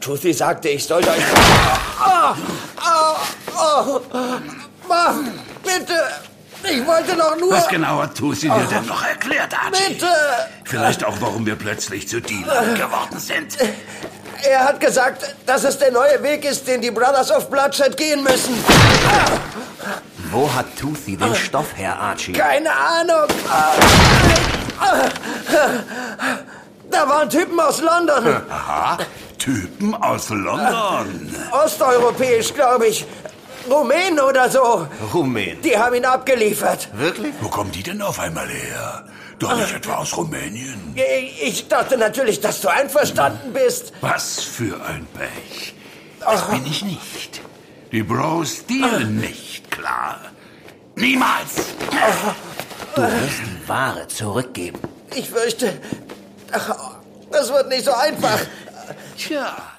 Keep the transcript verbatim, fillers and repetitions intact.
Toothy sagte, ich sollte euch... Oh, oh, oh, Mann, bitte! Ich wollte doch nur... Was genau hat Toothy dir denn noch erklärt, Archie? Bitte! Vielleicht auch, warum wir plötzlich zu Dealern geworden sind. Er hat gesagt, dass es der neue Weg ist, den die Brothers of Bloodshed gehen müssen. Wo hat Toothy den Stoff her, Archie? Keine Ahnung. Da waren Typen aus London. Aha, Typen aus London. Osteuropäisch, glaube ich. Rumänen oder so. Rumänen? Die haben ihn abgeliefert. Wirklich? Wo kommen die denn auf einmal her? Doch nicht etwa aus Rumänien. Ich dachte natürlich, dass du einverstanden bist. Was für ein Pech. Das bin ich nicht. Die Bros dealen nicht, klar. Niemals. Du wirst die Ware zurückgeben. Ich fürchte, das wird nicht so einfach. Tja.